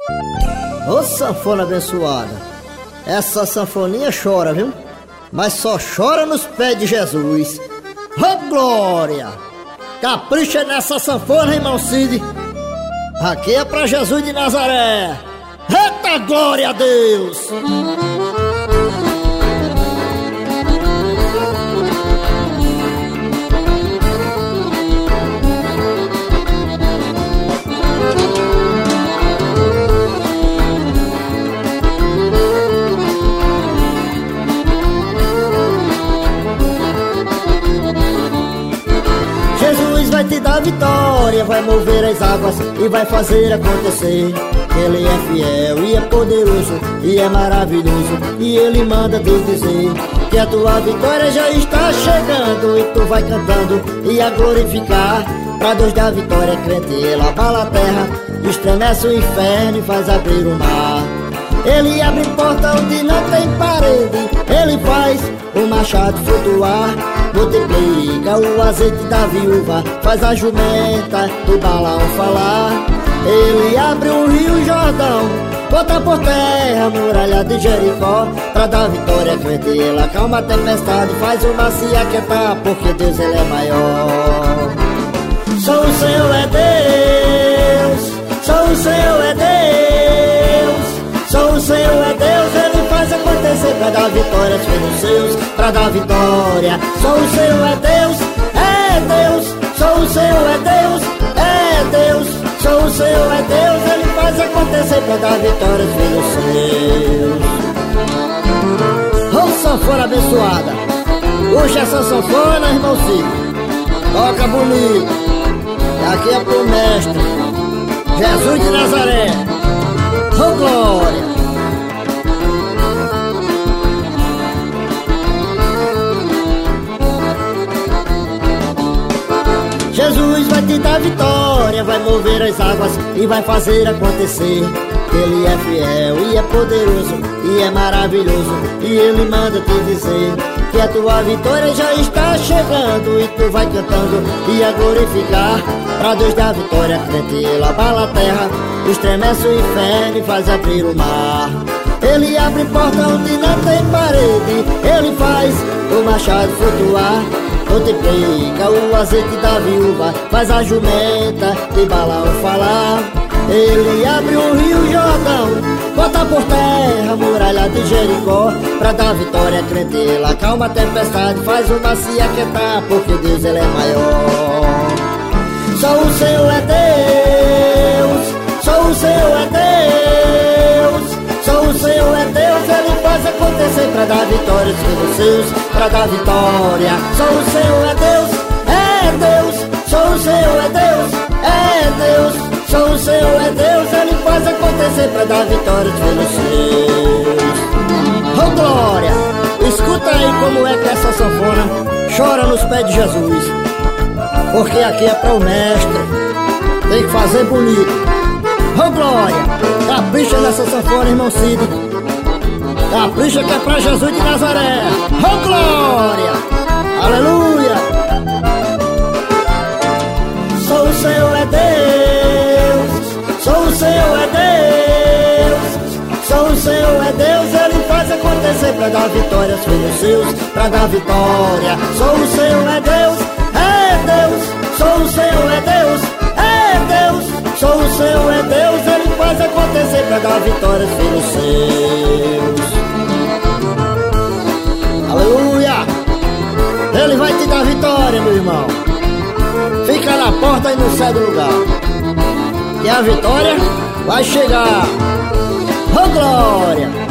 Ô sanfona abençoada, essa sanfoninha chora, viu? Mas só chora nos pés de Jesus. Ô glória! Capricha nessa sanfona, irmão Cid. Aqui é pra Jesus de Nazaré. Eita glória a Deus! Jesus vai te dar vitória, vai mover as águas e vai fazer acontecer. Ele é fiel e é poderoso e é maravilhoso, e Ele manda te dizer que a tua vitória já está chegando, e tu vai cantando e a glorificar. Pra Deus da vitória crente, Ele abala a terra, estremece o inferno e faz abrir o mar. Ele abre porta onde não tem parede, Ele faz o machado flutuar, multiplica o azeite da viúva, faz a jumenta do Balaão falar. Ele abre o rio Jordão, bota por terra a muralha de Jericó. Pra dar vitória crente, Ele acalma a tempestade, faz o mar se aquietar, porque Deus Ele é maior. Só o Senhor é Deus, só o Senhor é Deus, só o Senhor é Deus. Ele faz acontecer pra dar vitória aos filhos seus, pra dar vitória. Só o Senhor é Deus, só o Senhor é Deus, só o Senhor é Deus. Ele faz acontecer pra dar vitória aos filhos seus. Ô sanfona abençoada, puxa essa sanfona, irmão Cid, toca bonito. Aqui é pro mestre Jesus de Nazaré. Ô glória! Jesus vai te dar vitória, vai mover as águas e vai fazer acontecer. Ele é fiel e é poderoso e é maravilhoso, e Ele manda te dizer que a tua vitória já está chegando, e tu vai cantando e a glorificar. Pra Deus da vitória crente, Ele abala a terra, estremece o inferno e faz abrir o mar. Ele abre porta onde não tem parede, Ele faz o machado flutuar, multiplica o azeite da viúva, faz a jumenta de Balaão falar. Ele abre o rio Jordão, bota por terra a muralha de Jericó. Pra dar vitória crente, Ele acalma a tempestade, faz o mar se aquietar, porque Deus Ele é maior. Só o Senhor é Deus, só o Senhor é Deus, só o Senhor é Deus. Ele faz acontecer pra dar vitória aos filhos seus, pra dar vitória. Só o Senhor é Deus, só o Senhor é Deus, só o Senhor é Deus. Ele faz acontecer pra dar vitória aos filhos seus. Oh glória! Escuta aí como é que essa sanfona chora nos pés de Jesus, porque aqui é para o mestre, tem que fazer bonito. Oh glória! Capricha nessa sanfona, irmão Cid, capricha que é pra Jesus de Nazaré. Oh glória! Aleluia! Só o Senhor é Deus, só o Senhor é Deus, só o Senhor é Deus. Ele faz acontecer pra dar vitória aos filhos seus, pra dar vitória. Só o Senhor é Deus, só o Senhor é Deus, só o Senhor é Deus. Ele faz acontecer pra dar vitória aos filhos seus. Aleluia! Ele vai te dar vitória, meu irmão. Fica na porta e não sai do lugar, que a vitória vai chegar. Oh glória!